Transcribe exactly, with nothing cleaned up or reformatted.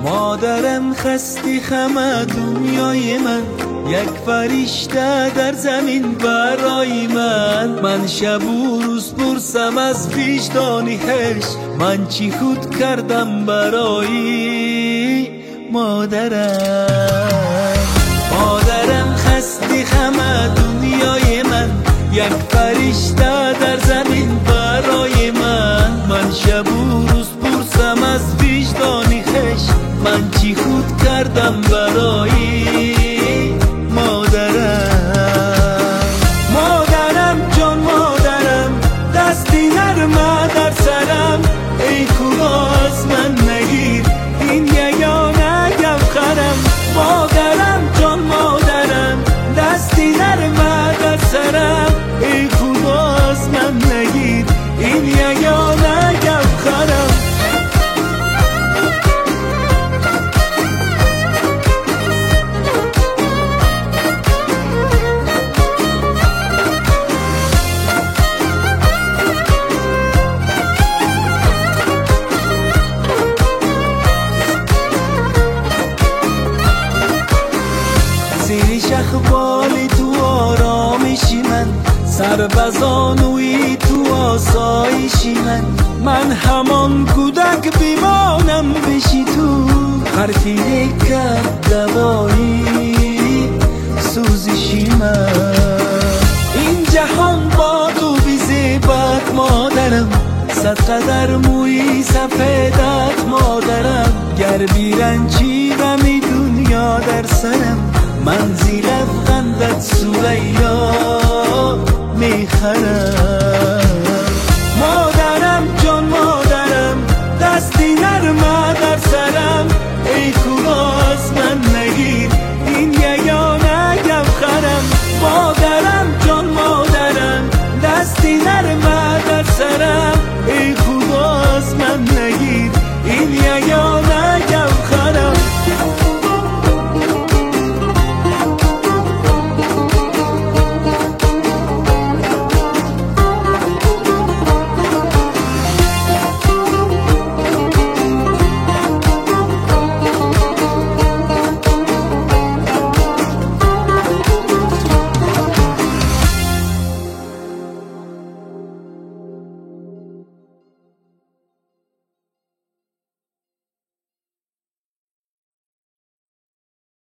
مادرم خستی خمه دنیای من، یک فرشته در زمین برای من. من شب و روز پرسم از وجدانیش، من چی خود کردم برای مادرم. مادرم خستی خمه دنیای من، یک فرشته در زمین برای من. من شب و روز پرسم از وجدانیش، من چی خود کردم برای مادرم. مادرم جان مادرم، دستی نرمه در سرم، ای خدا از من نگیر این یگانه گوهرم. مادرم جان مادرم، دستی نرمه در سرم، ای خدا از من نگیر این یگانه گوهرم. زیر شخبالی تو آرامشی من، سر بزانوی تو آسایشی من. من همان کودک بیمانم بشی تو، حرفی کرد دوایی سوزشی من. این جهان با تو بی زیبت مادرم، صد قدر موی سفیدت مادرم. گر بیرنجی غمی دنیا در سرم، من زیر افغندت سویا میخرم. مادرم جان مادرم، دستی نرمه در سرم، ای خدا از من نگیر این یگانه گوهرم. مادرم جان مادرم، دستی نرمه در سرم، ای خدا از من نگیر این یگانه